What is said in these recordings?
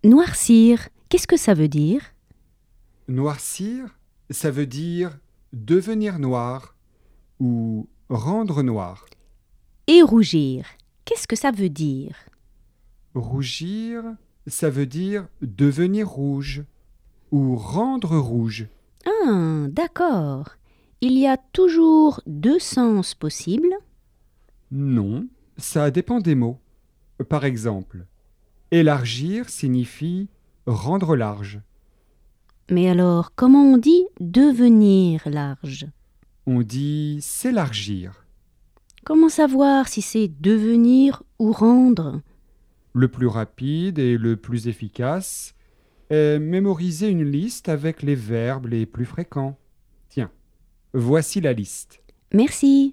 Noircir, qu'est-ce que ça veut dire? Noircir, ça veut dire devenir noir ou rendre noir. Et rougir, qu'est-ce que ça veut dire? Rougir, ça veut dire devenir rouge ou rendre rouge. Ah, d'accord. Il y a toujours deux sens possibles. Non, ça dépend des mots. Par exemple, élargir signifie rendre large. Mais alors, comment on dit devenir large? On dit s'élargir. Comment savoir si c'est devenir ou rendre? Le plus rapide et le plus efficace est mémoriser une liste avec les verbes les plus fréquents. Tiens, voici la liste. Merci.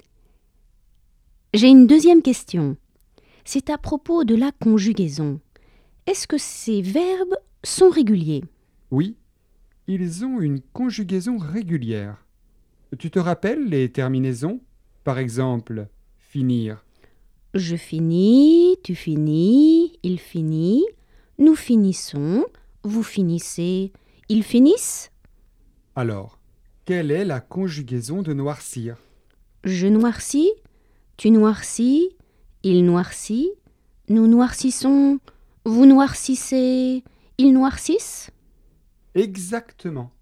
J'ai une deuxième question. C'est à propos de la conjugaison. Est-ce que ces verbes sont réguliers? Oui, ils ont une conjugaison régulière. Tu te rappelles les terminaisons? Par exemple, finir. Je finis, tu finis, il finit, nous finissons, vous finissez, ils finissent. Alors, quelle est la conjugaison de noircir? Je noircis, tu noircis, il noircit, nous noircissons, vous noircissez, ils noircissent. Exactement.